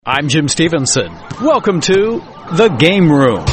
I'm Jim Stevenson. Welcome to The Game Room.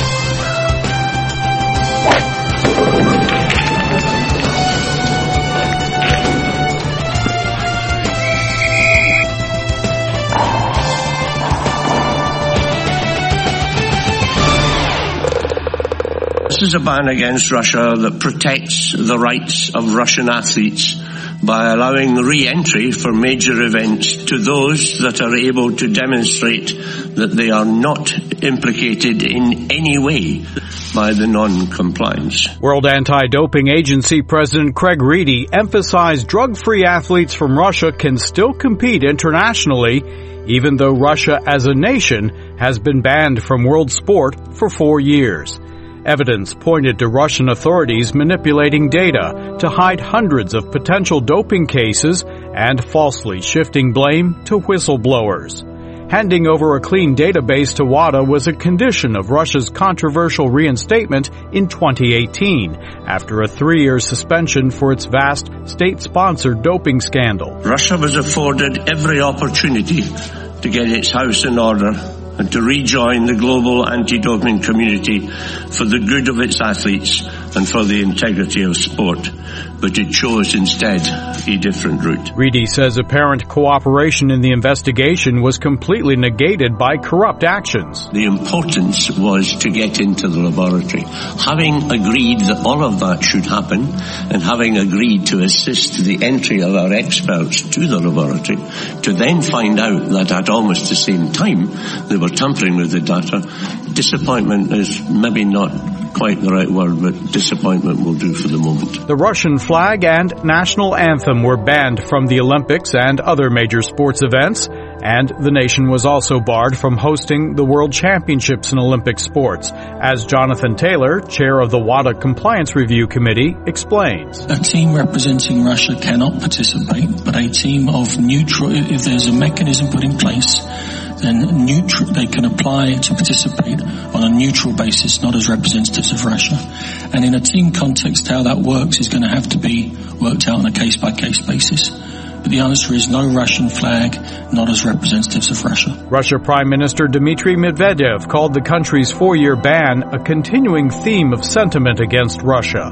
This is a ban against Russia that protects the rights of Russian athletes by allowing re-entry for major events to those that are able to demonstrate that they are not implicated in any way by the non-compliance. World Anti-Doping Agency President Craig Reedy emphasized drug-free athletes from Russia can still compete internationally, even though Russia as a nation has been banned from world sport for 4 years. Evidence pointed to Russian authorities manipulating data to hide hundreds of potential doping cases and falsely shifting blame to whistleblowers. Handing over a clean database to WADA was a condition of Russia's controversial reinstatement in 2018 after a 3-year suspension for its vast state-sponsored doping scandal. Russia was afforded every opportunity to get its house in order and to rejoin the global anti-doping community for the good of its athletes and for the integrity of sport. But it chose instead a different route. Reedy says apparent cooperation in the investigation was completely negated by corrupt actions. The importance was to get into the laboratory. Having agreed that all of that should happen and having agreed to assist the entry of our experts to the laboratory, to then find out that at almost the same time they were tampering with the data, disappointment is maybe not quite the right word, but disappointment will do for the moment. The Russian flag and national anthem were banned from the Olympics and other major sports events, and the nation was also barred from hosting the World Championships in Olympic sports, as Jonathan Taylor, chair of the WADA Compliance Review Committee, explains. A team representing Russia cannot participate, but a team of neutral, if there's a mechanism put in place, then they can apply to participate on a neutral basis, not as representatives of Russia. And in a team context, how that works is going to have to be worked out on a case-by-case basis. But the answer is no Russian flag, not as representatives of Russia. Russia Prime Minister Dmitry Medvedev called the country's 4-year ban a continuing theme of sentiment against Russia.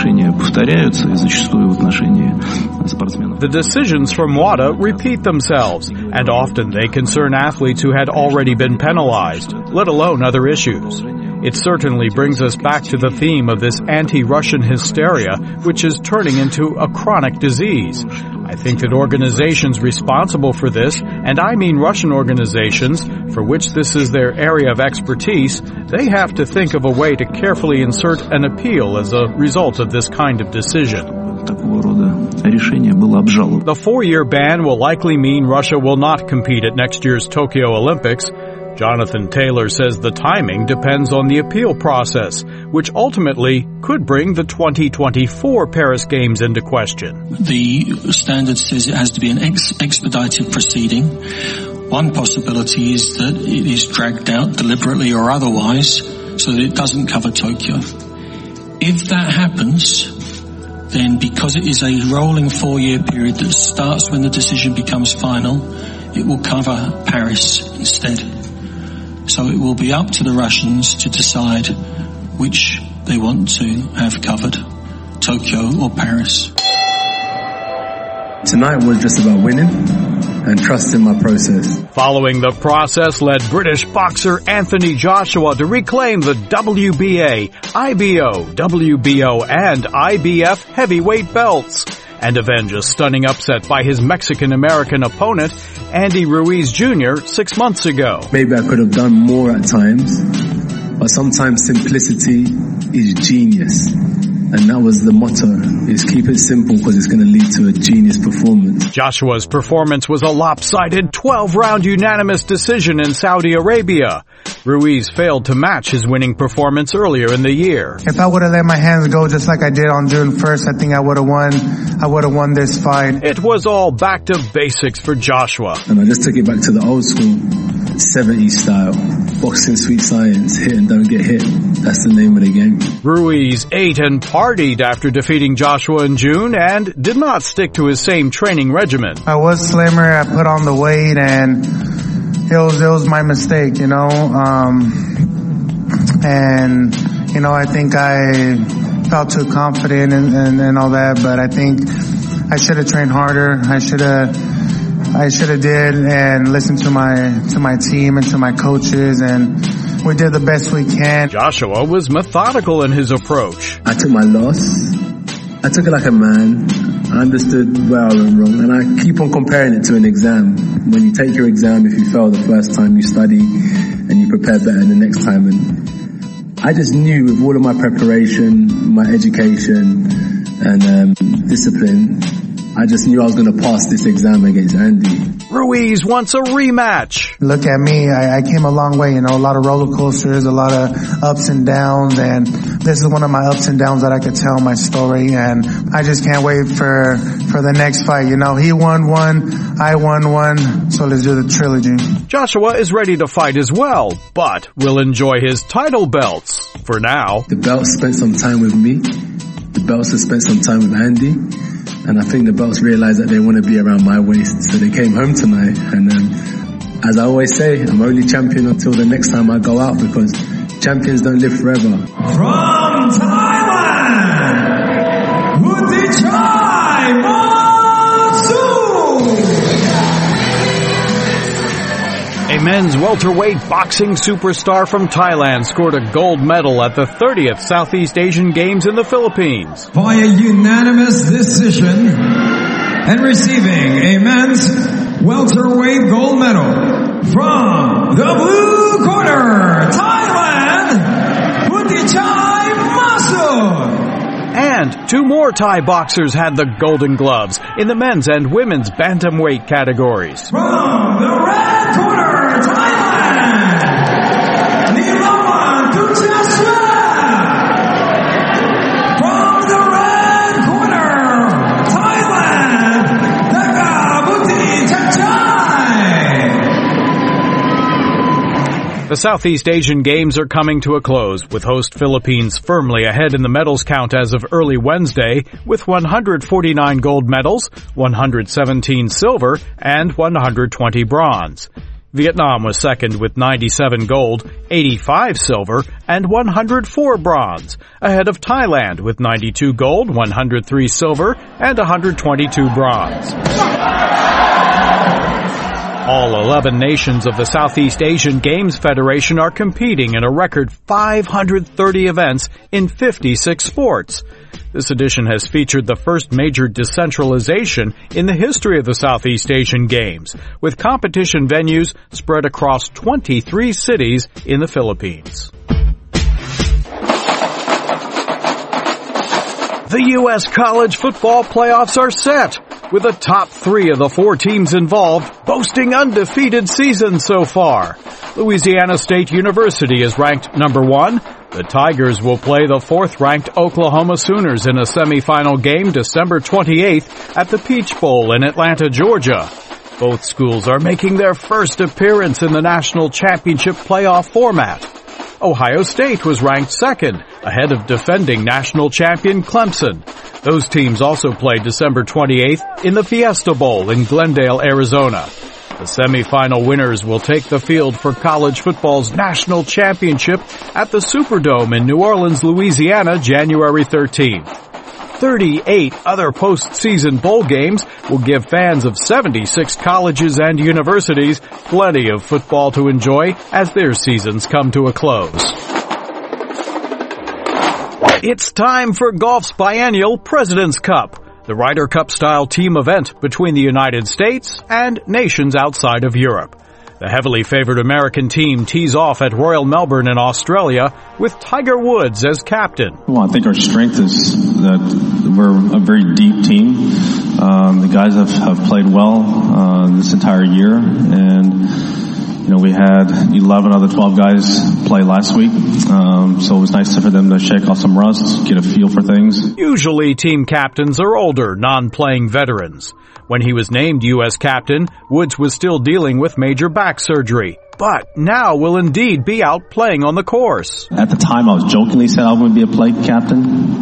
The decisions from WADA repeat themselves, and often they concern athletes who had already been penalized, let alone other issues. It certainly brings us back to the theme of this anti-Russian hysteria, which is turning into a chronic disease. I think that organizations responsible for this, and I mean Russian organizations, for which this is their area of expertise, they have to think of a way to carefully insert an appeal as a result of this kind of decision. The 4-year ban will likely mean Russia will not compete at next year's Tokyo Olympics. Jonathan Taylor says the timing depends on the appeal process, which ultimately could bring the 2024 Paris Games into question. The standard says it has to be an expedited proceeding. One possibility is that it is dragged out deliberately or otherwise so that it doesn't cover Tokyo. If that happens, then because it is a rolling 4-year period that starts when the decision becomes final, it will cover Paris instead. So it will be up to the Russians to decide which they want to have covered, Tokyo or Paris. Tonight was just about winning and trusting my process. Following the process led British boxer Anthony Joshua to reclaim the WBA, IBO, WBO, and IBF heavyweight belts and avenge a stunning upset by his Mexican-American opponent, Andy Ruiz Jr., 6 months ago. Maybe I could have done more at times, but sometimes simplicity is genius. And that was the motto, is keep it simple because it's going to lead to a genius performance. Joshua's performance was a lopsided 12-round unanimous decision in Saudi Arabia. Ruiz failed to match his winning performance earlier in the year. If I would have let my hands go just like I did on June 1st, I think I would have won this fight. It was all back to basics for Joshua. And I just took it back to the old school, 70s style. Boxing sweet science, hit and don't get hit. That's the name of the game. Ruiz ate and partied after defeating Joshua in June and did not stick to his same training regimen. I was slimmer, I put on the weight, and was my mistake, and, I think I felt too confident and all that, but I think I should have trained harder. I should have did and listened to my team and to my coaches, and we did the best we can. Joshua was methodical in his approach. I took my loss. I took it like a man. I understood where I went wrong, and I keep on comparing it to an exam. When you take your exam, if you fail the first time, you study and you prepare better the next time. And I just knew with all of my preparation, my education and discipline, I just knew I was going to pass this exam against Andy. Ruiz wants a rematch. Look at me. I came a long way, a lot of roller coasters, a lot of ups and downs, and this is one of my ups and downs that I could tell my story, and I just can't wait for the next fight. He won one, I won one, so let's do the trilogy. Joshua is ready to fight as well, but will enjoy his title belts for now. The belts spent some time with me. The belts have spent some time with Andy. And I think the belts realized that they want to be around my waist, so they came home tonight. And as I always say, I'm only champion until the next time I go out, because champions don't live forever. From Thailand, Woodichai Masu. A men's welterweight boxing superstar from Thailand scored a gold medal at the 30th Southeast Asian Games in the Philippines. By a unanimous decision, and receiving a men's welterweight gold medal from the blue corner, Thailand, Woodichai Masu. And two more Thai boxers had the Golden Gloves in the men's and women's bantamweight categories. From the red corner, Thailand, Nilawan Tuchaswa. From the red corner, Thailand, Dakabuti Chachai. The Southeast Asian Games are coming to a close, with host Philippines firmly ahead in the medals count as of early Wednesday, with 149 gold medals, 117 silver, and 120 bronze. Vietnam was second with 97 gold, 85 silver, and 104 bronze, ahead of Thailand with 92 gold, 103 silver, and 122 bronze. All 11 nations of the Southeast Asian Games Federation are competing in a record 530 events in 56 sports. This edition has featured the first major decentralization in the history of the Southeast Asian Games, with competition venues spread across 23 cities in the Philippines. The U.S. college football playoffs are set, with the top three of the four teams involved boasting undefeated seasons so far. Louisiana State University is ranked number 1. The Tigers will play the 4th-ranked Oklahoma Sooners in a semifinal game December 28th at the Peach Bowl in Atlanta, Georgia. Both schools are making their first appearance in the national championship playoff format. Ohio State was ranked 2nd, ahead of defending national champion Clemson. Those teams also played December 28th in the Fiesta Bowl in Glendale, Arizona. The semifinal winners will take the field for college football's national championship at the Superdome in New Orleans, Louisiana, January 13th. 38 other postseason bowl games will give fans of 76 colleges and universities plenty of football to enjoy as their seasons come to a close. It's time for golf's biennial President's Cup, the Ryder Cup-style team event between the United States and nations outside of Europe. The heavily favored American team tees off at Royal Melbourne in Australia with Tiger Woods as captain. Well, I think our strength is that we're a very deep team. The guys have played well this entire year, and we had 11 out of the 12 guys play last week, so it was nice for them to shake off some rust, get a feel for things. Usually team captains are older, non-playing veterans. When he was named U.S. captain, Woods was still dealing with major back surgery, but now will indeed be out playing on the course. At the time, I was jokingly said I was going to be a play captain.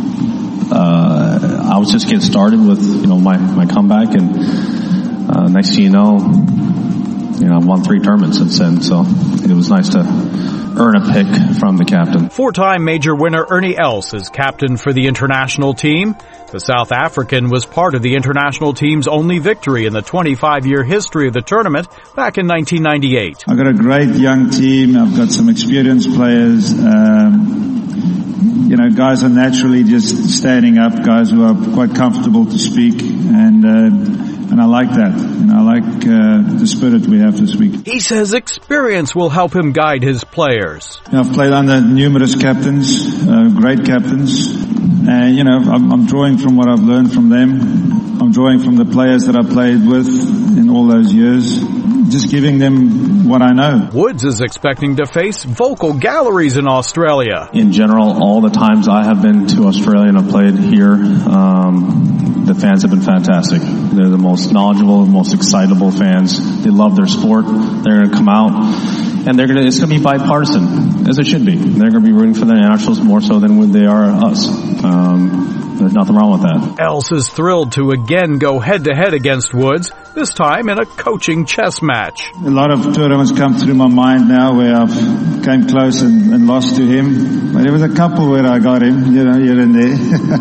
I was just getting started with, my comeback, and next thing you know, I've won 3 tournaments since then, so it was nice to earn a pick from the captain. 4-time major winner Ernie Els is captain for the international team. The South African was part of the international team's only victory in the 25-year history of the tournament back in 1998. I've got a great young team. I've got some experienced players. Guys are naturally just standing up, guys who are quite comfortable to speak, and I like that. I like the spirit we have this week. He says experience will help him guide his players. I've played under numerous captains, great captains, and I'm drawing from what I've learned from them. I'm drawing from the players that I played with in all those years, just giving them what I know. Woods is expecting to face vocal galleries in Australia. In general, all the times I have been to Australia and I've played here, the fans have been fantastic. They're the most knowledgeable, most excitable fans. They love their sport. They're going to come out, and it's going to be bipartisan, as it should be. They're going to be rooting for the Nationals more so than they are us. There's nothing wrong with that. Els is thrilled to again go head-to-head against Woods, this time in a coaching chess match. A lot of tournaments come through my mind now where I've came close and lost to him. But there was a couple where I got him, here and there.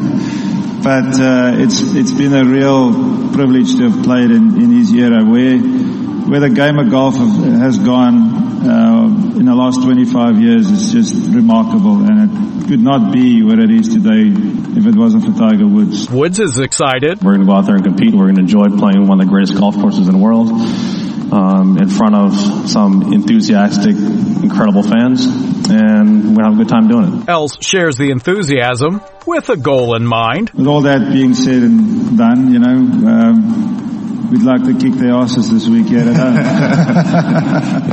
But it's been a real privilege to have played in his era where the game of golf has gone in the last 25 years is just remarkable, and it could not be what it is today if it wasn't for Tiger Woods. Woods is excited. We're going to go out there and compete. We're going to enjoy playing one of the greatest golf courses in the world in front of some enthusiastic, incredible fans, and we're going to have a good time doing it. Els shares the enthusiasm with a goal in mind. With all that being said and done, we'd like to kick their asses this weekend at home.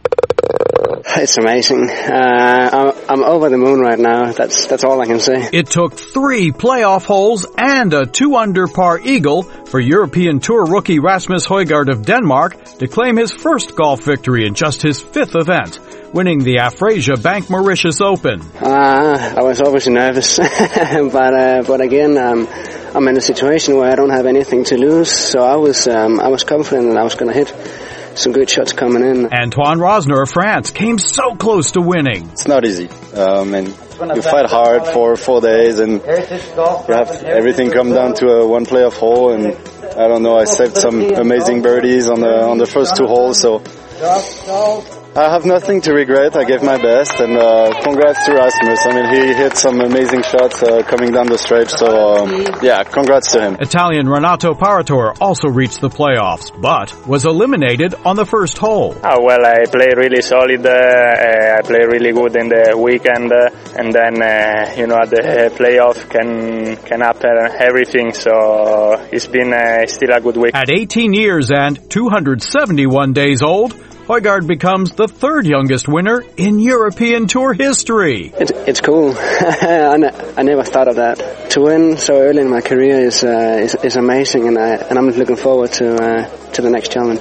It's amazing. I'm over the moon right now. That's all I can say. It took 3 playoff holes and a 2-under par eagle for European Tour rookie Rasmus Højgaard of Denmark to claim his first golf victory in just his 5th event, winning the Afrasia Bank Mauritius Open. I was obviously nervous, but again, I'm in a situation where I don't have anything to lose, so I was confident that I was going to hit some good shots coming in. Antoine Rosner of France came so close to winning. It's not easy, and you fight hard for 4 days, and you have everything come down to a 1 playoff hole, and I don't know, I saved some amazing birdies on the first 2 holes, so I have nothing to regret. I gave my best, and congrats to Rasmus. I mean, he hit some amazing shots coming down the stretch, so congrats to him. Italian Renato Paratore also reached the playoffs, but was eliminated on the first hole. Well, I played really solid. I played really good in the weekend, and then at the playoff can happen everything. So it's been still a good week. At 18 years and 271 days old, Højgaard becomes the 3rd youngest winner in European Tour history. It's cool. I never thought of that. To win so early in my career is amazing, and I'm looking forward to the next challenge.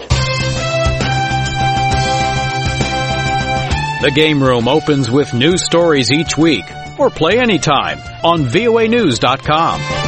The Game Room opens with new stories each week, or play anytime on voanews.com.